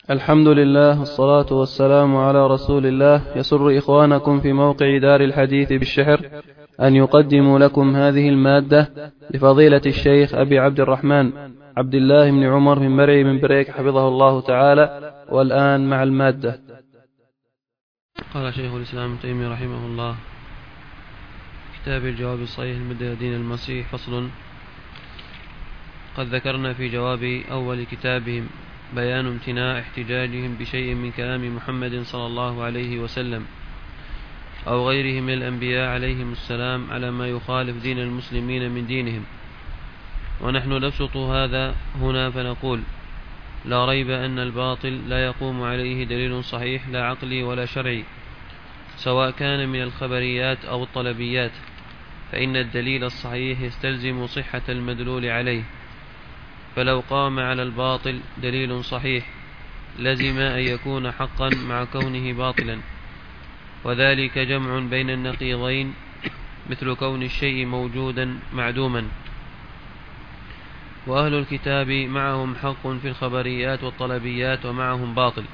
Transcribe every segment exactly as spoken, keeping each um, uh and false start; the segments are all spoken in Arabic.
الحمد لله والصلاة والسلام على رسول الله. يسر إخوانكم في موقع دار الحديث بالشحر أن يقدموا لكم هذه المادة لفضيلة الشيخ أبي عبد الرحمن عبد الله بن عمر من مرعي من بريك حفظه الله تعالى. والآن مع المادة. قال شيخ الإسلام ابن تيمية رحمه الله: كتاب الجواب الصحيح لمدة دين المسيح. فصل. قد ذكرنا في جواب أول كتابهم بيان امتناع احتجاجهم بشيء من كلام محمد صلى الله عليه وسلم أو غيره من الأنبياء عليهم السلام على ما يخالف دين المسلمين من دينهم، ونحن نبسط هذا هنا فنقول: لا ريب أن الباطل لا يقوم عليه دليل صحيح لا عقلي ولا شرعي، سواء كان من الخبريات أو الطلبيات، فإن الدليل الصحيح يستلزم صحة المدلول عليه، فلو قام على الباطل دليل صحيح لزم أن يكون حقا مع كونه باطلا، وذلك جمع بين النقيضين مثل كون الشيء موجودا معدوما. وأهل الكتاب معهم حق في الخبريات والطلبيات ومعهم باطل،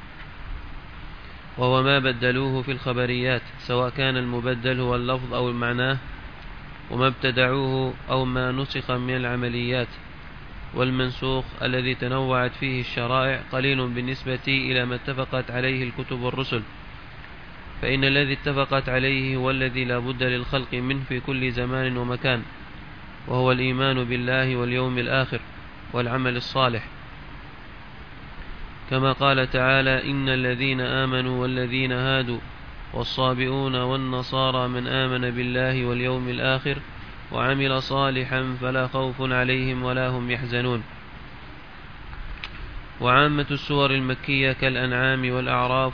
وهو ما بدلوه في الخبريات، سواء كان المبدل هو اللفظ أو المعنى، وما ابتدعوه أو ما نسخ من العمليات. والمنسوخ الذي تنوعت فيه الشرائع قليل بالنسبة إلى ما اتفقت عليه الكتب والرسل، فإن الذي اتفقت عليه هو الذي لا بد للخلق منه في كل زمان ومكان، وهو الإيمان بالله واليوم الآخر والعمل الصالح، كما قال تعالى: إن الذين آمنوا والذين هادوا والصابئون والنصارى من آمن بالله واليوم الآخر وعمل صالحا فلا خوف عليهم ولا هم يحزنون. وعامة السور المكية كالأنعام والأعراف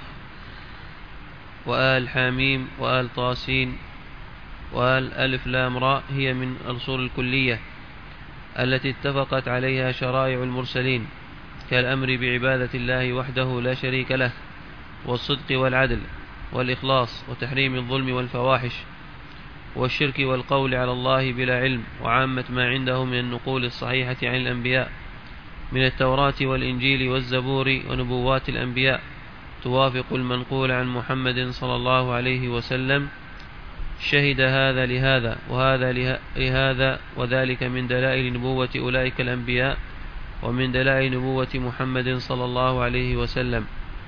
وآل حاميم وآل طاسين وآل ألف لام راء هي من الأصول الكلية التي اتفقت عليها شرائع المرسلين، كالأمر بعبادة الله وحده لا شريك له، والصدق والعدل والإخلاص، وتحريم الظلم والفواحش، والشرك والقول على الله بلا علم، وعامة ما عنده من النقول الصحيحة عن الأنبياء من التوراة والإنجيل والزبور ونبوات الأنبياء توافق المنقول عن محمد صلى الله عليه وسلم. شهد هذا لهذا وهذا لهذا، وذلك من دلائل نبوة أولئك الأنبياء ومن دلائل نبوة محمد صلى الله عليه وسلم.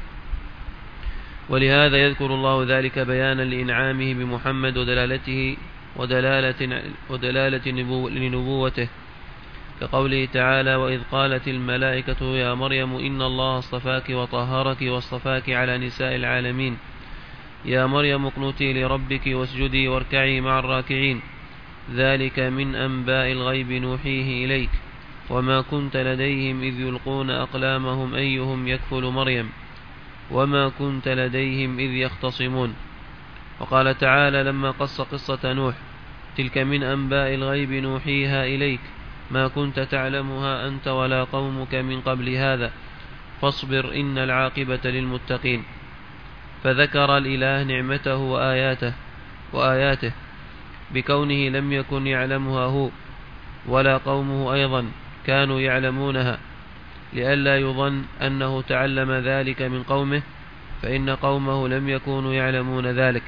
ولهذا يذكر الله ذلك بيانا لإنعامه بمحمد ودلالته ودلالة, ودلالة لنبوته، كقوله تعالى: وإذ قالت الملائكة يا مريم إن الله اصطفاك وطهرك واصطفاك على نساء العالمين، يا مريم اقنتي لربك واسجدي واركعي مع الراكعين، ذلك من أنباء الغيب نوحيه إليك، وما كنت لديهم إذ يلقون أقلامهم أيهم يكفل مريم، وما كنت لديهم إذ يختصمون. وقال تعالى لما قص قصة نوح: تلك من أنباء الغيب نوحيها إليك ما كنت تعلمها أنت ولا قومك من قبل هذا فاصبر إن العاقبة للمتقين. فذكر الإله نعمته وآياته, وآياته بكونه لم يكن يعلمها هو ولا قومه أيضا كانوا يعلمونها، لئلا يظن أنه تعلم ذلك من قومه، فإن قومه لم يكونوا يعلمون ذلك.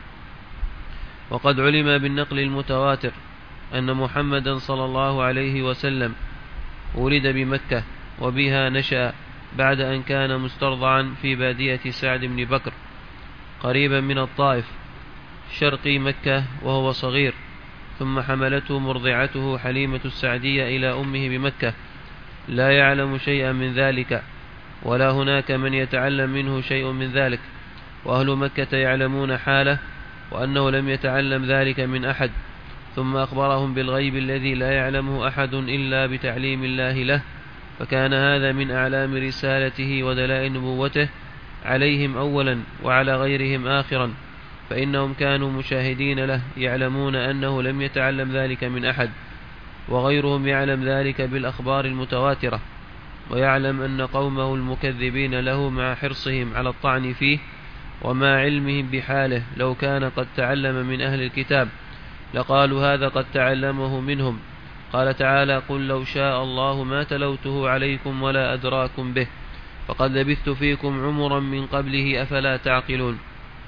وقد علم بالنقل المتواتر أن محمدا صلى الله عليه وسلم ولد بمكة وبها نشأ بعد أن كان مسترضعا في بادية سعد بن بكر قريبا من الطائف شرقي مكة وهو صغير، ثم حملته مرضعته حليمة السعدية إلى أمه بمكة، لا يعلم شيئا من ذلك ولا هناك من يتعلم منه شيء من ذلك، وأهل مكة يعلمون حاله وأنه لم يتعلم ذلك من أحد، ثم أخبرهم بالغيب الذي لا يعلمه أحد إلا بتعليم الله له، فكان هذا من أعلام رسالته ودلائل نبوته عليهم أولا وعلى غيرهم آخرا، فإنهم كانوا مشاهدين له يعلمون أنه لم يتعلم ذلك من أحد، وغيرهم يعلم ذلك بالأخبار المتواترة، ويعلم أن قومه المكذبين له مع حرصهم على الطعن فيه وما علمهم بحاله لو كان قد تعلم من أهل الكتاب لقالوا هذا قد تعلمه منهم. قال تعالى: قل لو شاء الله ما تلوته عليكم ولا أدراكم به، فقد لبثت فيكم عمرا من قبله أفلا تعقلون.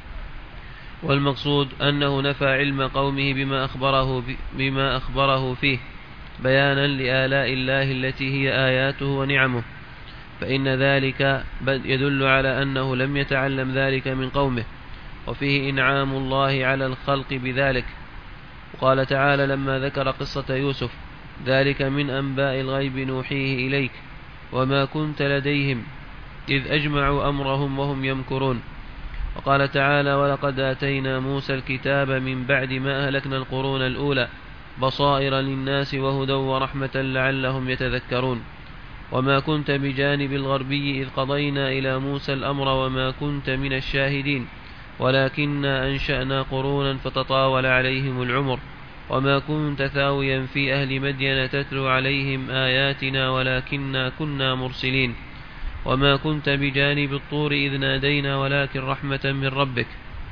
والمقصود أنه نفى علم قومه بما أخبره, بما أخبره فيه بيانا لآلاء الله التي هي آياته ونعمه، فإن ذلك يدل على أنه لم يتعلم ذلك من قومه، وفيه إنعام الله على الخلق بذلك. وقال تعالى لما ذكر قصة يوسف: ذلك من أنباء الغيب نوحيه إليك وما كنت لديهم إذ أجمعوا أمرهم وهم يمكرون. وقال تعالى: ولقد آتينا موسى الكتاب من بعد ما أهلكنا القرون الأولى بصائر للناس وهدى ورحمة لعلهم يتذكرون. وما كنت بجانب الغربي إذ قضينا إلى موسى الأمر وما كنت من الشاهدين ولكننا أنشأنا قرونا فتطاول عليهم العمر وما كنت ثاويا في أهل مدين تتلو عليهم آياتنا ولكننا كنا مرسلين. وما كنت بجانب الطور إذ نادينا ولكن رحمة من ربك.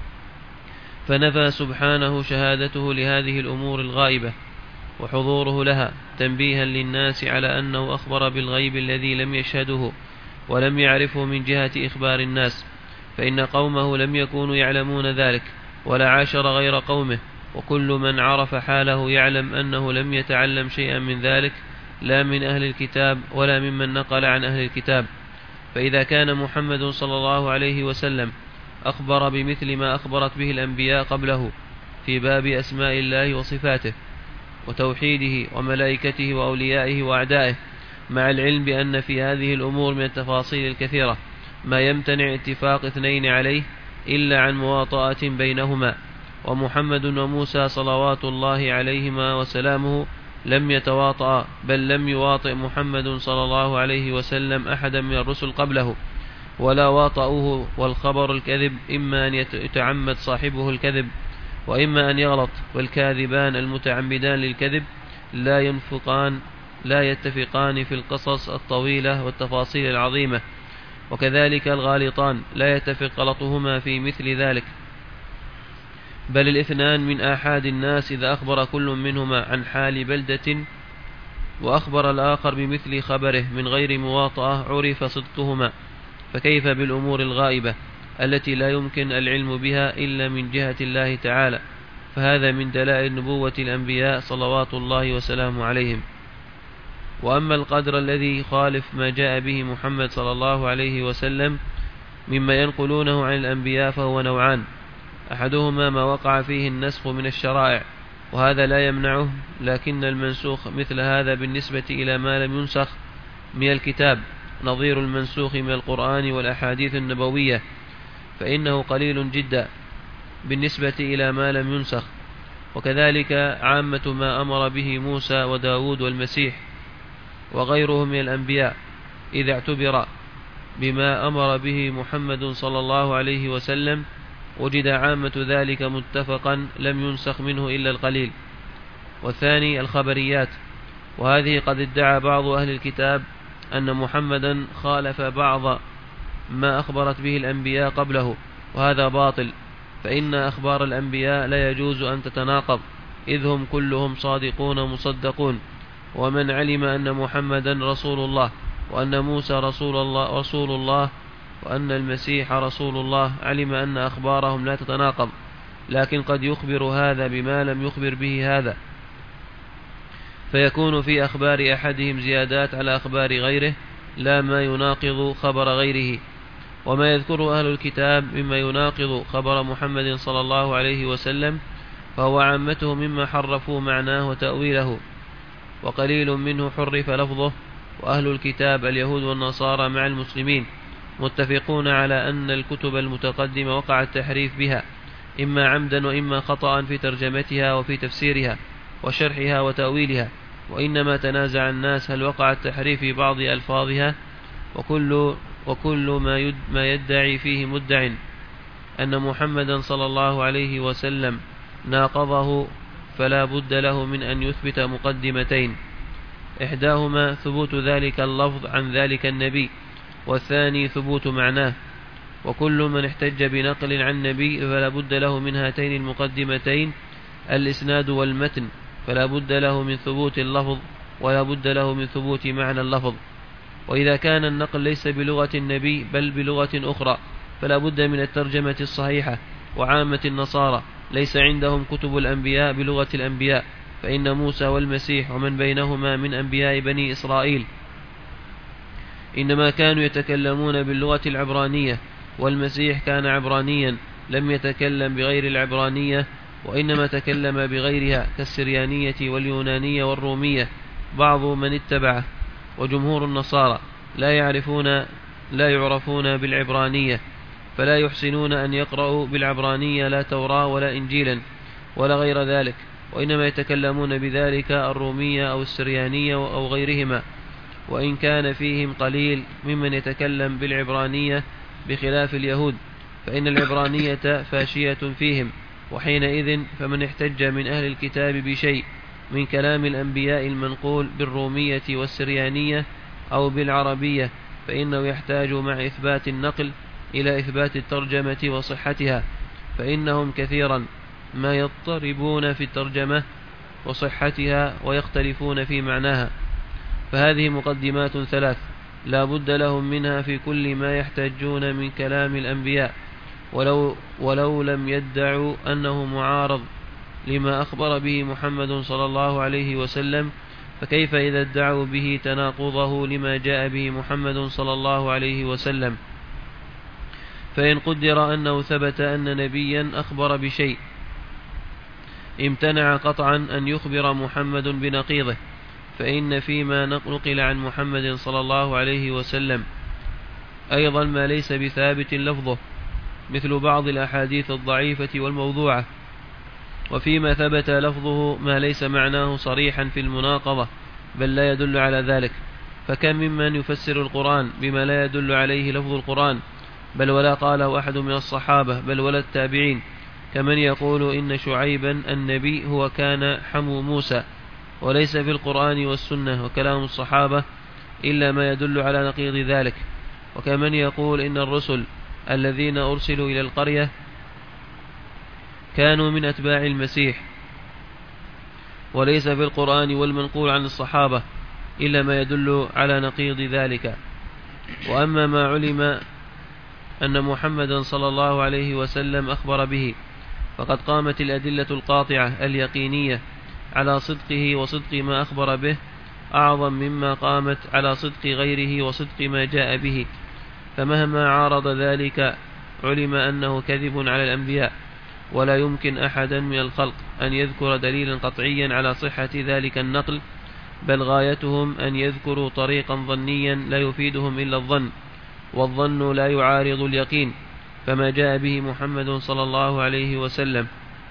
فنفى سبحانه شهادته لهذه الأمور الغائبة وحضوره لها تنبيها للناس على أنه أخبر بالغيب الذي لم يشهده ولم يعرفه من جهة إخبار الناس، فإن قومه لم يكونوا يعلمون ذلك ولا عاشر غير قومه، وكل من عرف حاله يعلم أنه لم يتعلم شيئا من ذلك لا من أهل الكتاب ولا ممن نقل عن أهل الكتاب. فإذا كان محمد صلى الله عليه وسلم أخبر بمثل ما أخبرت به الأنبياء قبله في باب أسماء الله وصفاته وتوحيده وملائكته وأوليائه وأعدائه، مع العلم بأن في هذه الأمور من التفاصيل الكثيرة ما يمتنع اتفاق اثنين عليه إلا عن مواطأة بينهما، ومحمد وموسى صلوات الله عليهما وسلامه لم يتواطأ، بل لم يواطئ محمد صلى الله عليه وسلم أحدا من الرسل قبله ولا واطأوه. والخبر الكذب إما أن يتعمد صاحبه الكذب وإما أن يغلط، والكاذبان المتعمدان للكذب لا ينفقان لا يتفقان في القصص الطويلة والتفاصيل العظيمة، وكذلك الغالطان لا يتفق غلطهما في مثل ذلك، بل الاثنان من آحاد الناس إذا أخبر كل منهما عن حال بلدة وأخبر الآخر بمثل خبره من غير مواطأة عرف صدقهما، فكيف بالأمور الغائبة التي لا يمكن العلم بها إلا من جهة الله تعالى؟ فهذا من دلائل نبوة الأنبياء صلوات الله وسلامه عليهم. وأما القدر الذي يخالف ما جاء به محمد صلى الله عليه وسلم مما ينقلونه عن الأنبياء فهو نوعان: أحدهما ما وقع فيه النسخ من الشرائع وهذا لا يمنعه، لكن المنسوخ مثل هذا بالنسبة إلى ما لم ينسخ من الكتاب نظير المنسوخ من القرآن والأحاديث النبوية، فإنه قليل جدا بالنسبة إلى ما لم ينسخ. وكذلك عامة ما أمر به موسى وداود والمسيح وغيرهم من الأنبياء إذا اعتبر بما أمر به محمد صلى الله عليه وسلم وجد عامة ذلك متفقا لم ينسخ منه إلا القليل. والثاني الخبريات، وهذه قد ادعى بعض أهل الكتاب أن محمدا خالف بعض ما أخبرت به الأنبياء قبله، وهذا باطل، فإن أخبار الأنبياء لا يجوز أن تتناقض إذ هم كلهم صادقون مصدقون. ومن علم أن محمدا رسول الله وأن موسى رسول الله, رسول الله وأن المسيح رسول الله علم أن أخبارهم لا تتناقض، لكن قد يخبر هذا بما لم يخبر به هذا، فيكون في أخبار أحدهم زيادات على أخبار غيره لا ما يناقض خبر غيره. وما يذكر أهل الكتاب مما يناقض خبر محمد صلى الله عليه وسلم فهو عامته مما حرفوا معناه وتأويله، وقليل منه حرف لفظه. وأهل الكتاب اليهود والنصارى مع المسلمين متفقون على أن الكتب المتقدمة وقع التحريف بها إما عمدا وإما خطأ في ترجمتها وفي تفسيرها وشرحها وتأويلها، وإنما تنازع الناس هل وقع التحريف في بعض ألفاظها، وكل, وكل ما, يد ما يدعي فيه مدع أن محمدا صلى الله عليه وسلم ناقضه فلا بد له من أن يثبت مقدمتين: إحداهما ثبوت ذلك اللفظ عن ذلك النبي، والثاني ثبوت معناه. وكل من احتج بنقل عن النبي فلا بد له من هاتين المقدمتين: الإسناد والمتن، فلا بد له من ثبوت اللفظ ولا بد له من ثبوت معنى اللفظ. وإذا كان النقل ليس بلغة النبي بل بلغة أخرى فلا بد من الترجمة الصحيحة. وعامة النصارى ليس عندهم كتب الأنبياء بلغة الأنبياء، فإن موسى والمسيح ومن بينهما من أنبياء بني إسرائيل إنما كانوا يتكلمون باللغة العبرانية، والمسيح كان عبرانيا لم يتكلم بغير العبرانية، وإنما تكلم بغيرها كالسريانية واليونانية والرومية بعض من اتبعه. وجمهور النصارى لا يعرفون لا يعرفون بالعبرانية، فلا يحسنون أن يقرأوا بالعبرانية لا توراة ولا إنجيلا ولا غير ذلك، وإنما يتكلمون بذلك الرومية أو السريانية أو غيرهما، وإن كان فيهم قليل ممن يتكلم بالعبرانية بخلاف اليهود، فإن العبرانية فاشية فيهم. وحينئذ فمن احتج من أهل الكتاب بشيء من كلام الأنبياء المنقول بالرومية والسريانية أو بالعربية فإنه يحتاج مع إثبات النقل إلى إثبات الترجمة وصحتها، فإنهم كثيرا ما يضطربون في الترجمة وصحتها ويختلفون في معناها. فهذه مقدمات ثلاث لا بد لهم منها في كل ما يحتاجون من كلام الأنبياء، ولو, ولو لم يدعوا أنه معارض لما أخبر به محمد صلى الله عليه وسلم، فكيف إذا ادعوا به تناقضه لما جاء به محمد صلى الله عليه وسلم؟ فإن قدر أنه ثبت أن نبيا أخبر بشيء امتنع قطعا أن يخبر محمد بنقيضه، فإن فيما نقل عن محمد صلى الله عليه وسلم أيضا ما ليس بثابت لفظه مثل بعض الأحاديث الضعيفة والموضوعة، وفيما ثبت لفظه ما ليس معناه صريحا في المناقضة بل لا يدل على ذلك. فكم ممن يفسر القرآن بما لا يدل عليه لفظ القرآن بل ولا قاله أحد من الصحابة بل ولا التابعين، كمن يقول إن شعيبا النبي هو كان حمو موسى، وليس في القرآن والسنة وكلام الصحابة إلا ما يدل على نقيض ذلك. وكمن يقول إن الرسل الذين أرسلوا إلى القرية كانوا من أتباع المسيح، وليس في القرآن والمنقول عن الصحابة إلا ما يدل على نقيض ذلك. وأما ما علم أن محمدا صلى الله عليه وسلم أخبر به فقد قامت الأدلة القاطعة اليقينية على صدقه وصدق ما أخبر به أعظم مما قامت على صدق غيره وصدق ما جاء به، فمهما عارض ذلك علم أنه كذب على الأنبياء، ولا يمكن أحدا من الخلق أن يذكر دليلا قطعيا على صحة ذلك النقل، بل غايتهم أن يذكروا طريقا ظنيا لا يفيدهم إلا الظن، والظن لا يعارض اليقين. فما جاء به محمد صلى الله عليه وسلم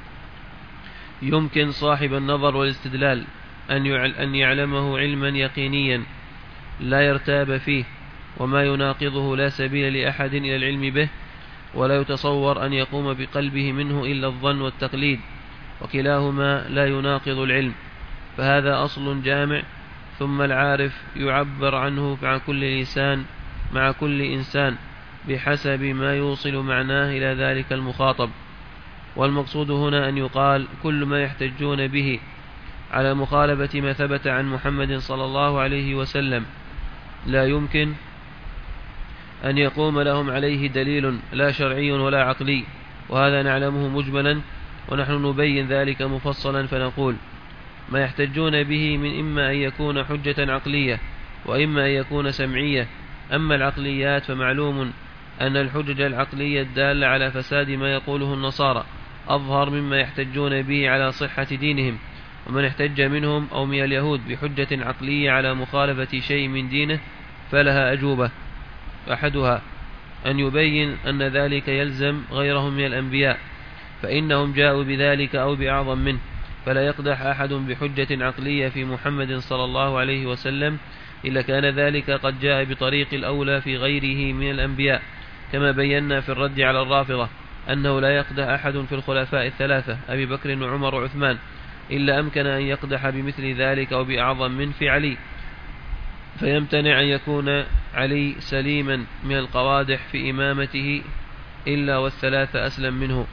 يمكن صاحب النظر والاستدلال أن يعلمه علما يقينيا لا يرتاب فيه، وما يناقضه لا سبيل لأحد إلى العلم به، ولا يتصور أن يقوم بقلبه منه إلا الظن والتقليد، وكلاهما لا يناقض العلم. فهذا أصل جامع. ثم العارف يعبر عنه مع كل لسان مع كل إنسان بحسب ما يوصل معناه إلى ذلك المخاطب. والمقصود هنا أن يقال كل ما يحتجون به على مخالفة ما ثبت عن محمد صلى الله عليه وسلم لا يمكن أن يقوم لهم عليه دليل لا شرعي ولا عقلي، وهذا نعلمه مجملا، ونحن نبين ذلك مفصلا. فنقول ما يحتجون به من إما أن يكون حجة عقلية وإما أن يكون سمعية. أما العقليات فمعلوم أن الحجج العقلية الدالة على فساد ما يقوله النصارى أظهر مما يحتجون به على صحة دينهم. ومن احتج منهم أو من اليهود بحجة عقلية على مخالفة شيء من دينه فلها أجوبة، أحدها أن يبين أن ذلك يلزم غيرهم من الأنبياء، فإنهم جاءوا بذلك أو بأعظم منه، فلا يقدح أحد بحجة عقلية في محمد صلى الله عليه وسلم إلا كان ذلك قد جاء بطريق الأولى في غيره من الأنبياء، كما بينا في الرد على الرافضة أنه لا يقدح أحد في الخلفاء الثلاثة أبي بكر وعمر وعثمان إلا أمكن أن يقدح بمثل ذلك أو بأعظم من في علي، فيمتنع أن يكون علي سليما من القوادح في إمامته إلا والثلاثة أسلم منه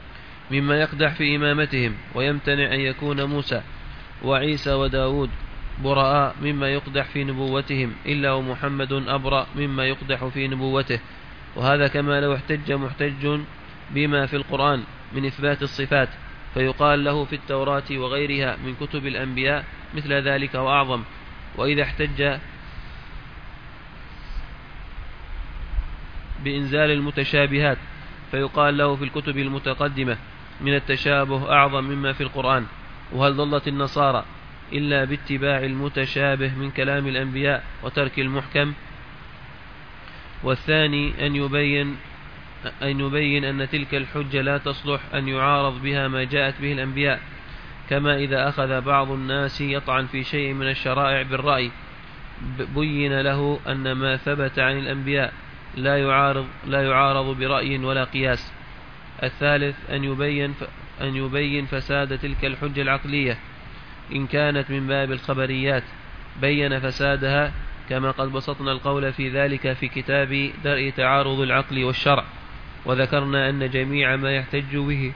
مما يقدح في إمامتهم، ويمتنع أن يكون موسى وعيسى وداود براء مما يقدح في نبوتهم، إلا ومحمد أبرأ مما يقدح في نبوته. وهذا كما لو احتج محتج بما في القرآن من إثبات الصفات، فيقال له في التوراة وغيرها من كتب الأنبياء مثل ذلك وأعظم. وإذا احتج بإنزال المتشابهات، فيقال له في الكتب المتقدمة من التشابه أعظم مما في القرآن. وهل ضلت النصارى إلا باتباع المتشابه من كلام الأنبياء وترك المحكم؟ والثاني أن يبين أن يبين أن تلك الحجة لا تصلح أن يعارض بها ما جاءت به الأنبياء، كما إذا أخذ بعض الناس يطعن في شيء من الشرائع بالرأي، بين له أن ما ثبت عن الأنبياء لا يعارض, لا يعارض برأي ولا قياس. الثالث أن يبين, أن يبين فساد تلك الحجة العقلية، إن كانت من باب الخبريات بين فسادها، كما قد بسطنا القول في ذلك في كتاب درء تعارض العقل والشرع، وذكرنا أن جميع ما يحتج به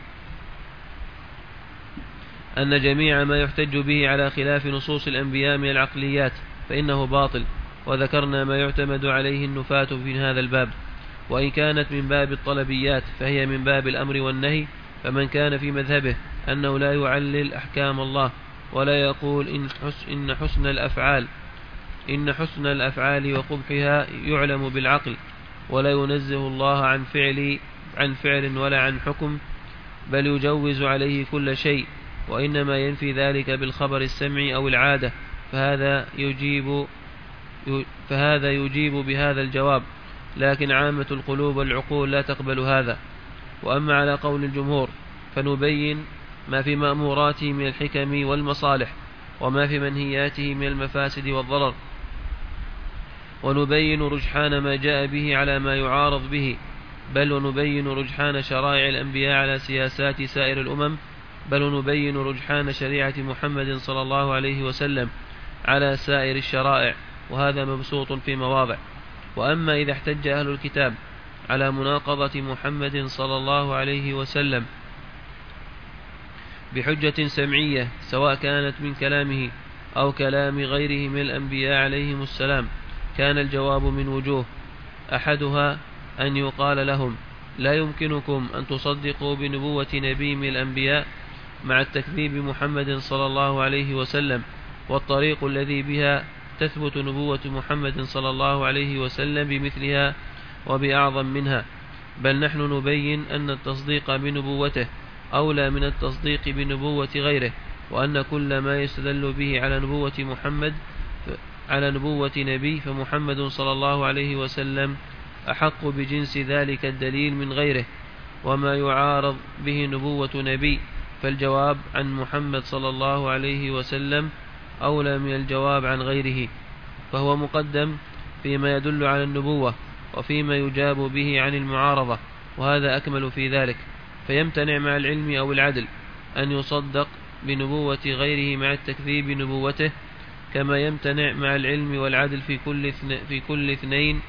أن جميع ما يحتج به على خلاف نصوص الأنبياء من العقليات فإنه باطل، وذكرنا ما يعتمد عليه النفاة في هذا الباب. وإن كانت من باب الطلبيات فهي من باب الأمر والنهي، فمن كان في مذهبه أنه لا يعلل أحكام الله ولا يقول إن حسن, إن حسن الأفعال إن حسن الأفعال وقبحها يعلم بالعقل، ولا ينزه الله عن فعل عن فعل ولا عن حكم، بل يجوز عليه كل شيء، وإنما ينفي ذلك بالخبر السمعي أو العادة، فهذا يجيب فهذا يجيب بهذا الجواب، لكن عامة القلوب والعقول لا تقبل هذا. وأما على قول الجمهور فنبين ما في مأموراته من الحكم والمصالح، وما في منهياته من المفاسد والضرر، ونبين رجحان ما جاء به على ما يعارض به، بل ونبين رجحان شرائع الأنبياء على سياسات سائر الأمم، بل ونبين رجحان شريعة محمد صلى الله عليه وسلم على سائر الشرائع، وهذا مبسوط في مواضع. وأما إذا احتج أهل الكتاب على مناقضة محمد صلى الله عليه وسلم بحجة سمعية، سواء كانت من كلامه أو كلام غيره من الأنبياء عليهم السلام، كان الجواب من وجوه: أحدها أن يقال لهم لا يمكنكم أن تصدقوا بنبوة نبي من الأنبياء مع التكذيب محمد صلى الله عليه وسلم، والطريق الذي بها تثبت نبوة محمد صلى الله عليه وسلم بمثلها وبأعظم منها، بل نحن نبين أن التصديق بنبوته أولى من التصديق بنبوة غيره، وأن كل ما يستدل به على نبوة محمد على نبوة نبي فمحمد صلى الله عليه وسلم أحق بجنس ذلك الدليل من غيره، وما يعارض به نبوة نبي فالجواب عن محمد صلى الله عليه وسلم أولى من الجواب عن غيره، فهو مقدم فيما يدل على النبوة وفيما يجاب به عن المعارضة، وهذا أكمل في ذلك. فيمتنع مع العلم أو العدل أن يصدق بنبوة غيره مع التكذيب بنبوته، كما يمتنع مع العلم والعدل في كل في كل اثنين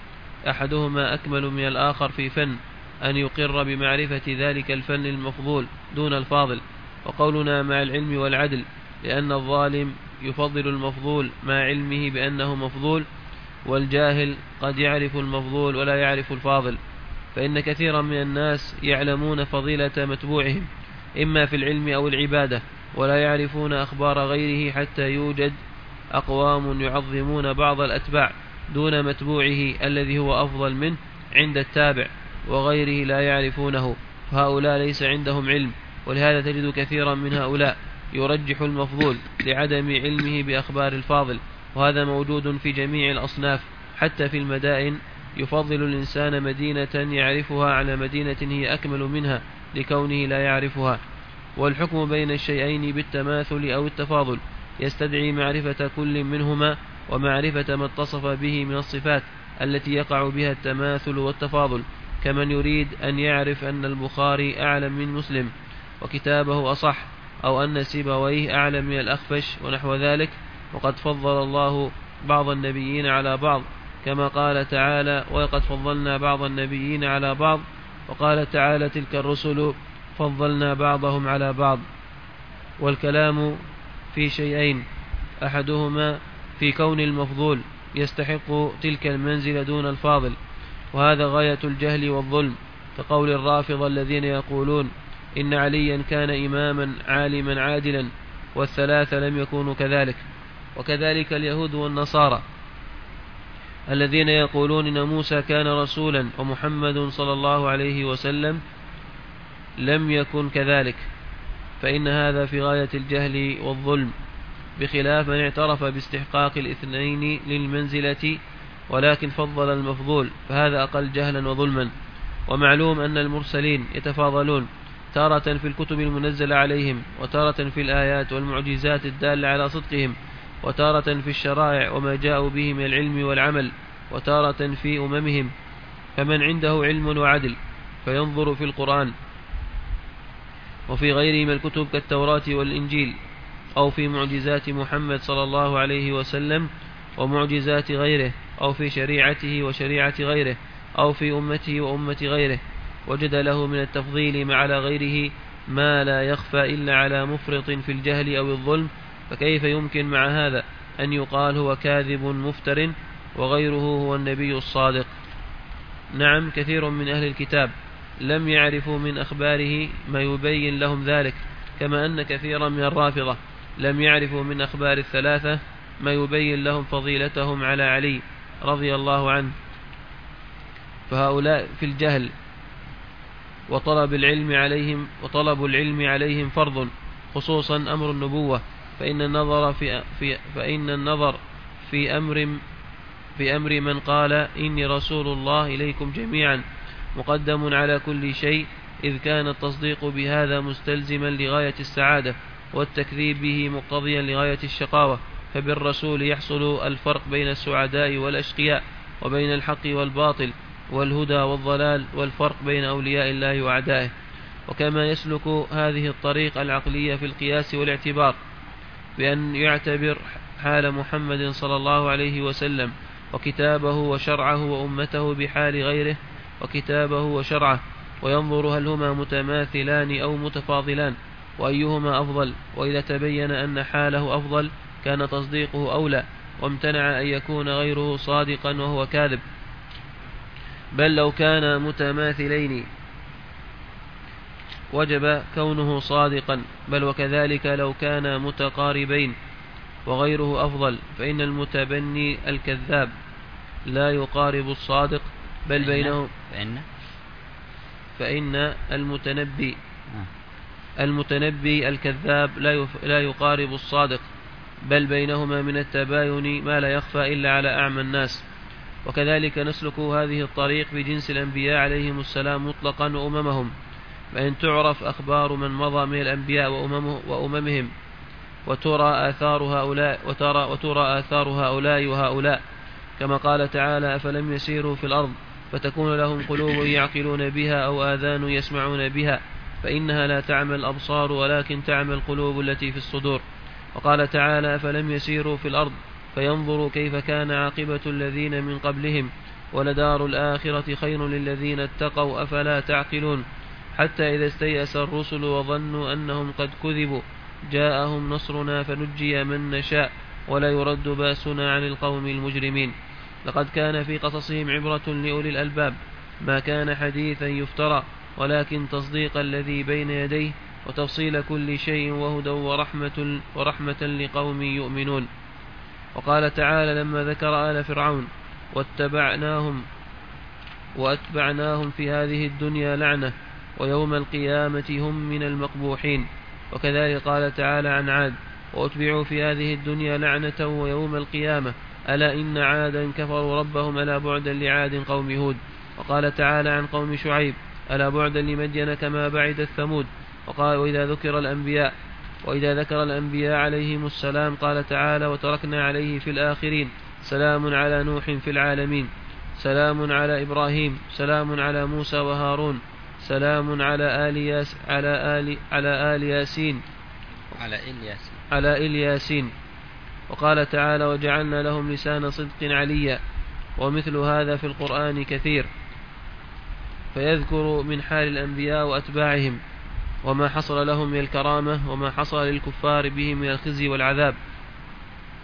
أحدهما أكمل من الآخر في فن أن يقر بمعرفة ذلك الفن المفضول دون الفاضل. وقولنا مع العلم والعدل لأن الظالم يفضل المفضول مع علمه بأنه مفضول، والجاهل قد يعرف المفضول ولا يعرف الفاضل، فإن كثيرا من الناس يعلمون فضيلة متبوعهم إما في العلم أو العبادة، ولا يعرفون أخبار غيره، حتى يوجد أقوام يعظمون بعض الأتباع دون متبوعه الذي هو أفضل منه عند التابع، وغيره لا يعرفونه، فهؤلاء ليس عندهم علم. ولهذا تجد كثيرا من هؤلاء يرجح المفضول لعدم علمه بأخبار الفاضل، وهذا موجود في جميع الأصناف، حتى في المدائن يفضل الإنسان مدينة يعرفها على مدينة هي أكمل منها لكونه لا يعرفها. والحكم بين الشيئين بالتماثل أو التفاضل يستدعي معرفة كل منهما ومعرفة ما اتصف به من الصفات التي يقع بها التماثل والتفاضل، كمن يريد أن يعرف أن البخاري أعلم من مسلم وكتابه أصح، أو أن سيبويه أعلم من الأخفش ونحو ذلك. وقد فضل الله بعض النبيين على بعض، كما قال تعالى: وقد فضلنا بعض النبيين على بعض، وقال تعالى: تلك الرسل فضلنا بعضهم على بعض. والكلام في شيئين أحدهما في كون المفضول يستحق تلك المنزلة دون الفاضل، وهذا غاية الجهل والظلم، كقول الرافضة الذين يقولون إن عليا كان إماما عالما عادلا والثلاثة لم يكونوا كذلك. وكذلك اليهود والنصارى الذين يقولون إن موسى كان رسولا ومحمد صلى الله عليه وسلم لم يكن كذلك، فإن هذا في غاية الجهل والظلم، بخلاف من اعترف باستحقاق الاثنين للمنزلة ولكن فضل المفضول، فهذا أقل جهلا وظلما. ومعلوم أن المرسلين يتفاضلون تارة في الكتب المنزلة عليهم، وتارة في الآيات والمعجزات الدالة على صدقهم، وتارة في الشرائع وما جاءوا به من العلم والعمل، وتارة في أممهم. فمن عنده علم وعدل فينظر في القرآن وفي غيره من الكتب كالتوراة والإنجيل، أو في معجزات محمد صلى الله عليه وسلم ومعجزات غيره، أو في شريعته وشريعة غيره، أو في أمته وأمة غيره، وجد له من التفضيل على غيره ما لا يخفى إلا على مفرط في الجهل أو الظلم، فكيف يمكن مع هذا أن يقال هو كاذب مفتر وغيره هو النبي الصادق؟ نعم، كثير من أهل الكتاب لم يعرفوا من أخباره ما يبين لهم ذلك، كما أن كثيرا من الرافضة لم يعرفوا من أخبار الثلاثة ما يبين لهم فضيلتهم على علي رضي الله عنه. فهؤلاء في الجهل وطلب العلم عليهم وطلب العلم عليهم فرض، خصوصا أمر النبوة، فإن النظر في في فإن النظر في أمر في أمر من قال إني رسول الله إليكم جميعا مقدم على كل شيء، إذ كان التصديق بهذا مستلزما لغاية السعادة، والتكذيب به مقتضيا لغاية الشقاوة. فبالرسول يحصل الفرق بين السعداء والأشقياء، وبين الحق والباطل، والهدى والضلال، والفرق بين أولياء الله وأعدائه. وكما يسلك هذه الطريق العقلية في القياس والاعتبار بأن يعتبر حال محمد صلى الله عليه وسلم وكتابه وشرعه وأمته بحال غيره وكتابه وشرعه، وينظر هل هما متماثلان أو متفاضلان، وأيهما أفضل، وإذا تبين أن حاله أفضل كان تصديقه أولى، وامتنع أن يكون غيره صادقا وهو كاذب. بل لو كان متماثلين وجب كونه صادقا، بل وكذلك لو كان متقاربين وغيره أفضل، فإن المتبني الكذاب لا يقارب الصادق، بل بينهم فإن, فإن المتنبي المتنبي الكذاب لا لا يقارب الصادق، بل بينهما من التباين ما لا يخفى إلا على أعمى الناس. وكذلك نسلك هذه الطريق بجنس الأنبياء عليهم السلام مطلقا وأممهم، فإن تعرف أخبار من مضى من الأنبياء وأممهم وترى آثار هؤلاء وترى وترى آثار هؤلاء وهؤلاء، كما قال تعالى: أفلم يسيروا في الأرض فتكون لهم قلوب يعقلون بها أو آذان يسمعون بها، فإنها لا تعمى الأبصار ولكن تعمى القلوب التي في الصدور. وقال تعالى: أفلم يسيروا في الأرض فينظروا كيف كان عاقبة الذين من قبلهم ولدار الآخرة خير للذين اتقوا أفلا تعقلون، حتى إذا استيأس الرسل وظنوا أنهم قد كذبوا جاءهم نصرنا فنجي من نشاء ولا يرد باسنا عن القوم المجرمين. لقد كان في قصصهم عبرة لأولي الألباب، ما كان حديثا يفترى، ولكن تصديق الذي بين يديه وتفصيل كل شيء وهدى ورحمة, ورحمة لقوم يؤمنون. وقال تعالى لما ذكر آل فرعون: واتبعناهم وأتبعناهم في هذه الدنيا لعنة ويوم القيامة هم من المقبوحين. وكذلك قال تعالى عن عاد: وأتبعوا في هذه الدنيا لعنة ويوم القيامة ألا إن عادا كفروا ربهم ألا بعدا لعاد قوم هود. وقال تعالى عن قوم شعيب: ألا بعدا لمدين كما بعد الثمود. وقال: وإذا ذكر الأنبياء وإذا ذكر الأنبياء عليهم السلام قال تعالى: وتركنا عليه في الآخرين سلام على نوح في العالمين، سلام على إبراهيم، سلام على موسى وهارون، سلام على آل ياس على آل على آل ياسين على إلياسين على إلياسين. وقال تعالى: وجعلنا لهم لسان صدق عليا. ومثل هذا في القرآن كثير، فيذكر من حال الأنبياء وأتباعهم وما حصل لهم من الكرامة وما حصل للكفار بهم من الخزي والعذاب.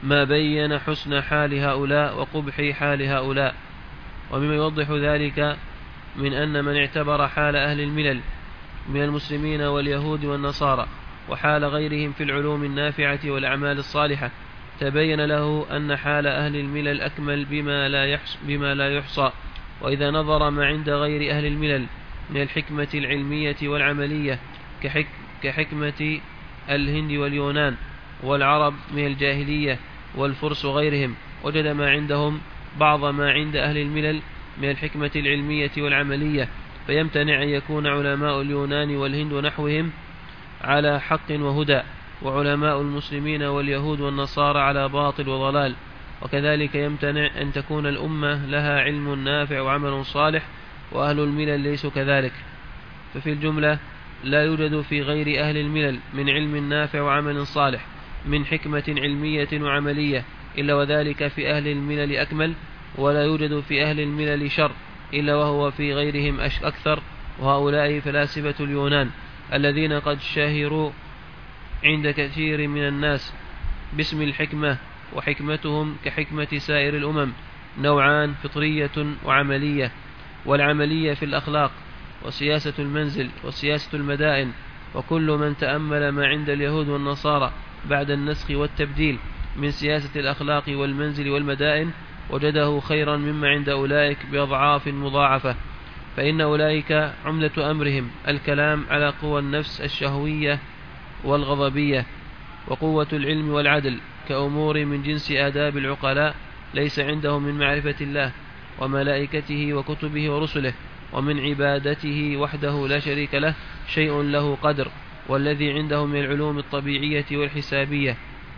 ما بين حسن حال هؤلاء وقبح حال هؤلاء. ومما يوضح ذلك من أن من اعتبر حال أهل الملل من المسلمين واليهود والنصارى وحال غيرهم في العلوم النافعة والأعمال الصالحة تبين له أن حال أهل الملل أكمل بما لا يحصى, بما لا يحصى. وإذا نظر ما عند غير أهل الملل من الحكمة العلمية والعملية كحك كحكمة الهند واليونان والعرب من الجاهلية والفرس وغيرهم، وجد ما عندهم بعض ما عند أهل الملل من الحكمة العلمية والعملية، فيمتنع أن يكون علماء اليونان والهند ونحوهم على حق وهدى، وعلماء المسلمين واليهود والنصارى على باطل وضلال. وكذلك يمتنع أن تكون الأمة لها علم نافع وعمل صالح وأهل الملل ليسوا كذلك. ففي الجملة لا يوجد في غير أهل الملل من علم نافع وعمل صالح من حكمة علمية وعملية إلا وذلك في أهل الملل أكمل، ولا يوجد في أهل الملل شر إلا وهو في غيرهم أكثر. وهؤلاء فلاسفة اليونان الذين قد شهروا عند كثير من الناس باسم الحكمة، وحكمتهم كحكمة سائر الأمم نوعان: فطرية وعملية. والعملية في الأخلاق وسياسة المنزل وسياسة المدائن. وكل من تأمل ما عند اليهود والنصارى بعد النسخ والتبديل من سياسة الأخلاق والمنزل والمدائن وجده خيرا مما عند أولئك بأضعاف مضاعفة، فإن أولئك عمدة أمرهم الكلام على قوى النفس الشهوية والغضبية وقوة العلم والعدل كأمور من جنس آداب العقلاء ليس عندهم من معرفة الله وملائكته وكتبه ورسله ومن عبادته وحده لا شريك له شيء له قدر. والذي عندهم من العلوم الطبيعية والحسابية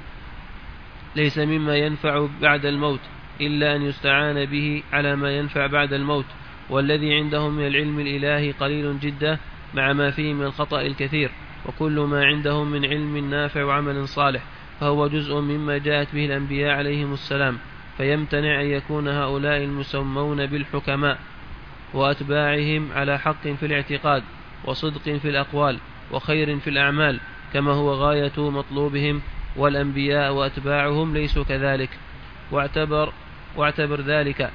ليس مما ينفع بعد الموت إلا أن يستعان به على ما ينفع بعد الموت. والذي عندهم من العلم الإلهي قليل جدا مع ما فيه من الخطأ الكثير. وكل ما عندهم من علم نافع وعمل صالح فهو جزء مما جاءت به الأنبياء عليهم السلام، فيمتنع أن يكون هؤلاء المسمون بالحكماء وأتباعهم على حق في الاعتقاد وصدق في الأقوال وخير في الأعمال كما هو غاية مطلوبهم، والأنبياء وأتباعهم ليسوا كذلك. واعتبر, واعتبر ذلك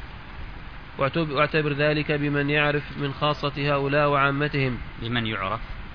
واعتبر ذلك بمن يعرف من خاصة هؤلاء وعامتهم بمن يعرف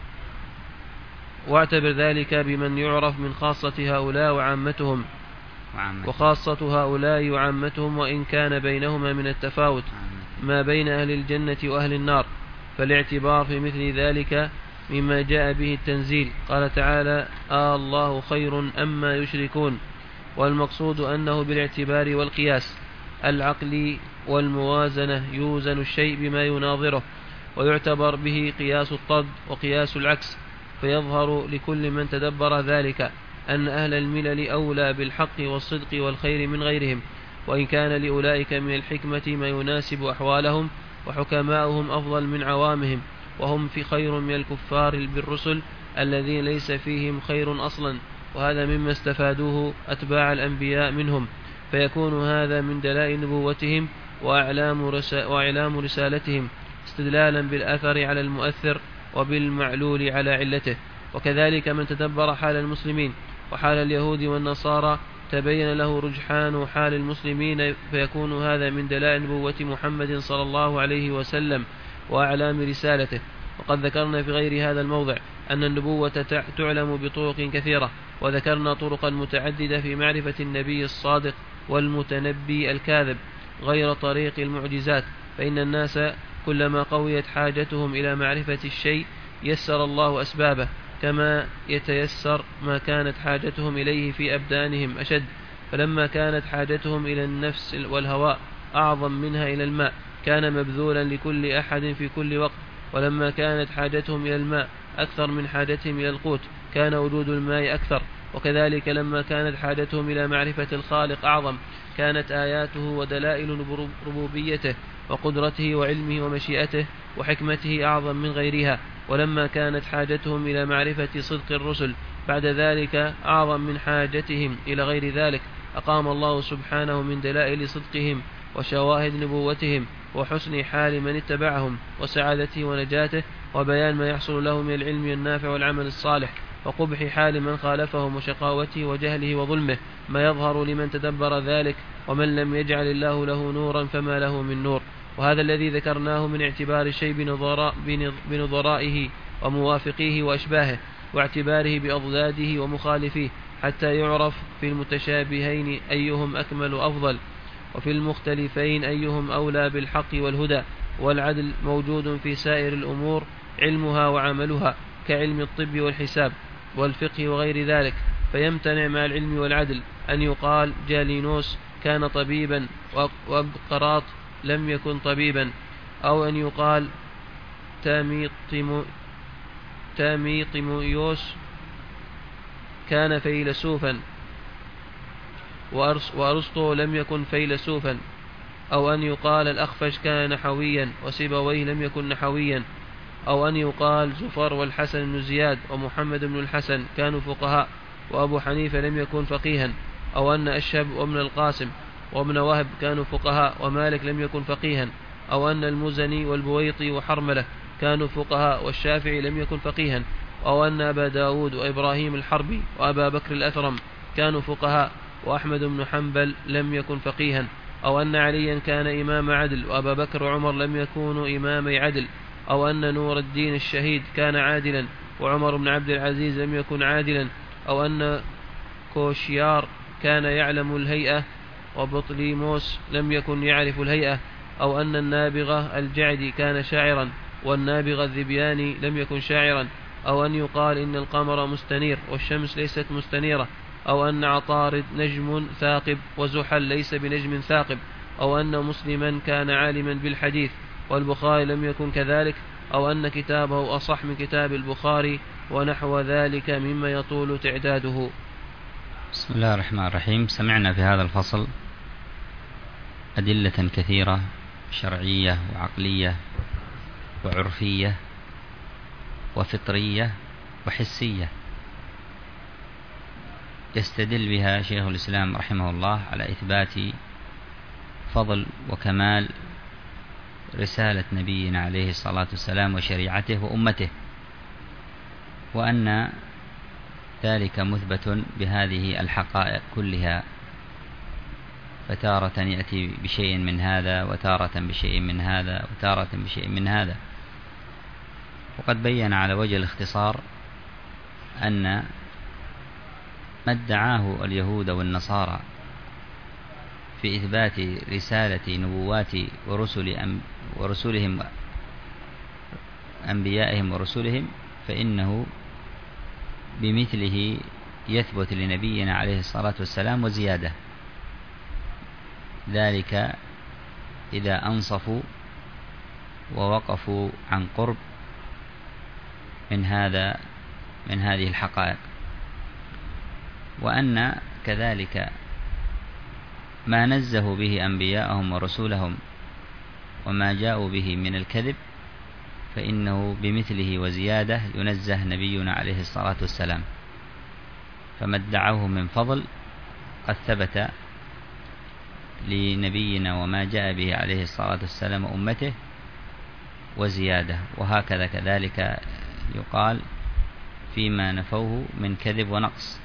واعتبر ذلك بمن يعرف من خاصة هؤلاء وعامتهم وعامتهم. وخاصة هؤلاء وعامتهم وإن كان بينهما من التفاوت ما بين أهل الجنة وأهل النار، فالاعتبار في مثل ذلك مما جاء به التنزيل. قال تعالى: آه الله خير أما يشركون. والمقصود أنه بالاعتبار والقياس العقلي والموازنة يوزن الشيء بما يناظره، ويعتبر به قياس الطرد وقياس العكس، فيظهر لكل من تدبر ذلك أن أهل الملل أولى بالحق والصدق والخير من غيرهم، وإن كان لأولئك من الحكمة ما يناسب أحوالهم، وحكماؤهم أفضل من عوامهم، وهم في خير من الكفار بالرسل الذين ليس فيهم خير أصلا. وهذا مما استفادوه أتباع الأنبياء منهم، فيكون هذا من دلائل نبوتهم وأعلام, رسا وأعلام رسالتهم، استدلالا بالأثر على المؤثر وبالمعلول على علته. وكذلك من تدبر حال المسلمين وحال اليهود والنصارى تبين له رجحان حال المسلمين، فيكون هذا من دلائل نبوة محمد صلى الله عليه وسلم وأعلام رسالته. وقد ذكرنا في غير هذا الموضع أن النبوة تعلم بطرق كثيرة، وذكرنا طرقا متعددة في معرفة النبي الصادق والمتنبي الكاذب غير طريق المعجزات، فإن الناس كلما قويت حاجتهم إلى معرفة الشيء يسر الله أسبابه، كما يتيسر ما كانت حاجتهم إليه في أبدانهم أشد. فلما كانت حاجتهم إلى النفس والهواء أعظم منها إلى الماء كان مبذولا لكل أحد في كل وقت، ولما كانت حاجتهم إلى الماء أكثر من حاجتهم إلى القوت كان وجود الماء أكثر. وكذلك لما كانت حاجتهم إلى معرفة الخالق أعظم كانت آياته ودلائل ربوبيته وقدرته وعلمه ومشيئته وحكمته أعظم من غيرها. ولما كانت حاجتهم إلى معرفة صدق الرسل بعد ذلك أعظم من حاجتهم إلى غير ذلك، أقام الله سبحانه من دلائل صدقهم وشواهد نبوتهم وحسن حال من اتبعهم وسعادته ونجاته وبيان ما يحصل له من العلم النافع والعمل الصالح وقبح حال من خالفهم وشقاوته وجهله وظلمه، ما يظهر لمن تدبر ذلك. ومن لم يجعل الله له نورا فما له من نور. وهذا الذي ذكرناه من اعتبار الشيء بنظراء بنظرائه وموافقيه وأشباهه، واعتباره بأضداده ومخالفيه، حتى يعرف في المتشابهين أيهم أكمل وأفضل، وفي المختلفين أيهم أولى بالحق والهدى. والعدل موجود في سائر الأمور علمها وعملها، كعلم الطب والحساب والفقه وغير ذلك. فيمتنع مع العلم والعدل أن يقال جالينوس كان طبيبا وأبقراط لم يكن طبيبا، أو أن يقال تاميطيموس كان فيلسوفا وأرسطو لم يكن فيلسوفا، أو أن يقال الأخفش كان نحويا وسيبويه لم يكن نحويا، أو أن يقال زفر والحسن بن زياد ومحمد بن الحسن كانوا فقهاء وأبو حنيفة لم يكن فقيها، أو أن أشهب وابن القاسم وابن وهب كانوا فقهاء ومالك لم يكن فقيها، أو أن المزني والبويطي وحرملة كانوا فقهاء والشافعي لم يكن فقيها، أو أن أبا داود وإبراهيم الحربي وأبا بكر الأثرم كانوا فقهاء وأحمد بن حنبل لم يكن فقيها، أو أن عليا كان إمام عدل وأبا بكر وعمر لم يكونوا إمامي عدل، أو أن نور الدين الشهيد كان عادلا وعمر بن عبد العزيز لم يكن عادلا، أو أن كوشيار كان يعلم الهيئة وبطليموس لم يكن يعرف الهيئة، أو أن النابغة الجعدي كان شاعرا والنابغة الذبياني لم يكن شاعرا، أو أن يقال إن القمر مستنير والشمس ليست مستنيرة، أو أن عطارد نجم ثاقب وزحل ليس بنجم ثاقب، أو أن مسلما كان عالما بالحديث والبخاري لم يكن كذلك، أو أن كتابه أصح من كتاب البخاري، ونحو ذلك مما يطول تعداده. بسم الله الرحمن الرحيم. سمعنا في هذا الفصل أدلة كثيرة شرعية وعقلية وعرفية وفطرية وحسية يستدل بها شيخ الإسلام رحمه الله على إثبات فضل وكمال رسالة نبينا عليه الصلاة والسلام وشريعته وأمته، وأن ذلك مثبت بهذه الحقائق كلها، فتارة يأتي بشيء من هذا وتارة بشيء من هذا وتارة بشيء من هذا. وقد بين على وجه الاختصار أن ما ادعاه اليهود والنصارى في إثبات رسالة نبوات ورسل أم ورسلهم أنبيائهم ورسلهم، فإنه بمثله يثبت لنبينا عليه الصلاة والسلام وزيادة، ذلك إذا أنصفوا ووقفوا عن قرب من هذا من هذه الحقائق. وأن كذلك ما نزهوا به أنبياءهم ورسولهم وما جاءوا به من الكذب فإنه بمثله وزيادة ينزه نبينا عليه الصلاة والسلام، فما ادعوه من فضل قد ثبت لنبينا وما جاء به عليه الصلاة والسلام وأمته وزيادة، وهكذا كذلك يقال فيما نفوه من كذب ونقص.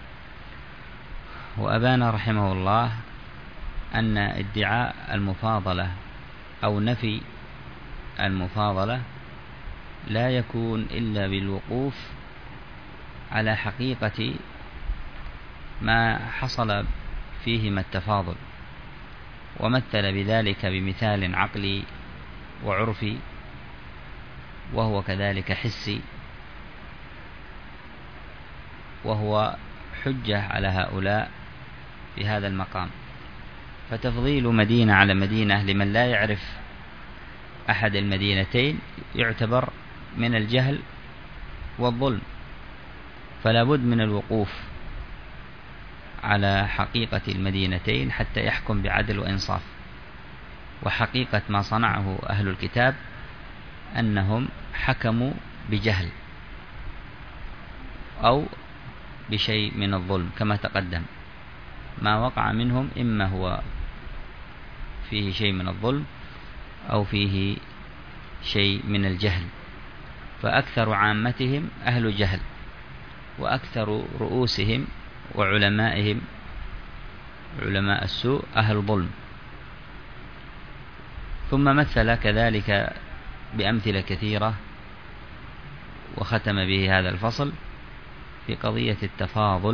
وأبان رحمه الله أن ادعاء المفاضلة أو نفي المفاضلة لا يكون إلا بالوقوف على حقيقة ما حصل فيهما التفاضل، ومثل بذلك بمثال عقلي وعرفي وهو كذلك حسي، وهو حجة على هؤلاء في هذا المقام. فتفضيل مدينة على مدينة لمن لا يعرف أحد المدينتين يعتبر من الجهل والظلم، فلا بد من الوقوف على حقيقة المدينتين حتى يحكم بعدل وإنصاف. وحقيقة ما صنعه أهل الكتاب أنهم حكموا بجهل أو بشيء من الظلم كما تقدم، ما وقع منهم إما هو فيه شيء من الظلم أو فيه شيء من الجهل، فأكثر عامتهم أهل جهل وأكثر رؤوسهم وعلمائهم علماء السوء أهل ظلم. ثم مثل كذلك بأمثلة كثيرة وختم به هذا الفصل في قضية التفاضل.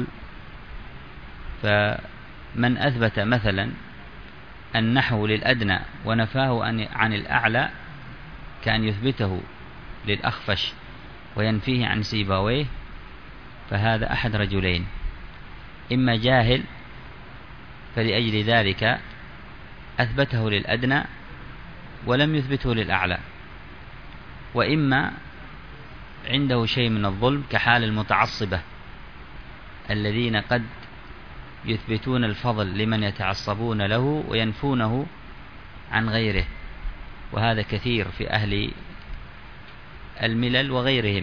فمن أثبت مثلا النحو للأدنى ونفاه عن الأعلى كأن يثبته للأخفش وينفيه عن سيبويه، فهذا أحد رجلين: إما جاهل فلأجل ذلك أثبته للأدنى ولم يثبته للأعلى، وإما عنده شيء من الظلم كحال المتعصبة الذين قد يثبتون الفضل لمن يتعصبون له وينفونه عن غيره، وهذا كثير في أهل الملل وغيرهم،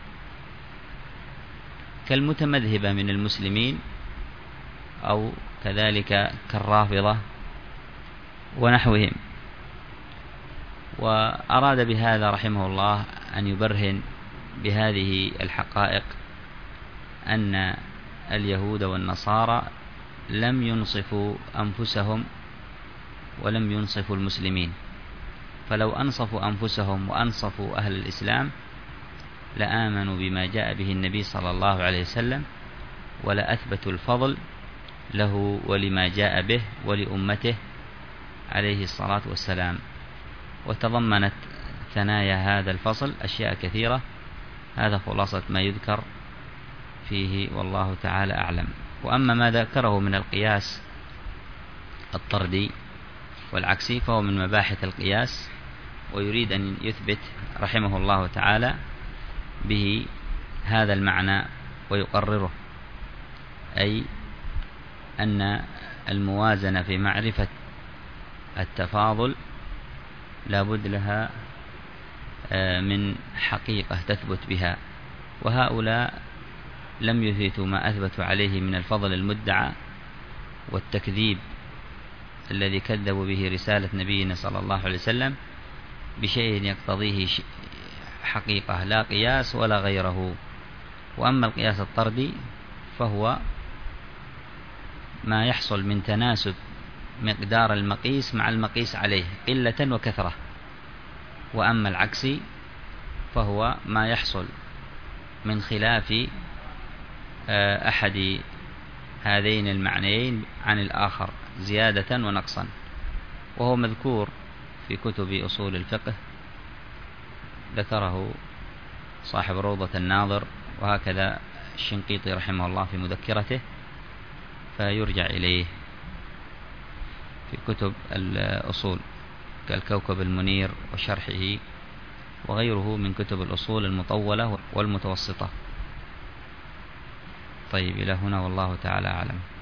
كالمتمذهبة من المسلمين أو كذلك كالرافضة ونحوهم. وأراد بهذا رحمه الله أن يبرهن بهذه الحقائق أن اليهود والنصارى لم ينصفوا أنفسهم ولم ينصفوا المسلمين، فلو أنصفوا أنفسهم وأنصفوا أهل الإسلام لآمنوا بما جاء به النبي صلى الله عليه وسلم، ولأثبتوا الفضل له ولما جاء به ولأمته عليه الصلاة والسلام. وتضمنت ثنايا هذا الفصل أشياء كثيرة، هذا خلاصة ما يذكر فيه والله تعالى أعلم. وأما ما ذكره من القياس الطردي والعكسي فهو من مباحث القياس، ويريد أن يثبت رحمه الله تعالى به هذا المعنى ويقرره، أي أن الموازنة في معرفة التفاضل لا بد لها من حقيقة تثبت بها، وهؤلاء لم يثبتوا ما أثبتوا عليه من الفضل المدعى والتكذيب الذي كذبوا به رسالة نبينا صلى الله عليه وسلم بشيء يقتضيه حقيقة لا قياس ولا غيره. وأما القياس الطردي فهو ما يحصل من تناسب مقدار المقيس مع المقيس عليه قلة وكثرة، وأما العكسي فهو ما يحصل من خلاف أحد هذين المعنيين عن الآخر زيادة ونقصا، وهو مذكور في كتب أصول الفقه، ذكره صاحب روضة الناظر وهكذا الشنقيطي رحمه الله في مذكرته، فيرجع إليه في كتب الأصول كالكوكب المنير وشرحه وغيره من كتب الأصول المطولة والمتوسطة. طيب، إلى هنا والله تعالى أعلم.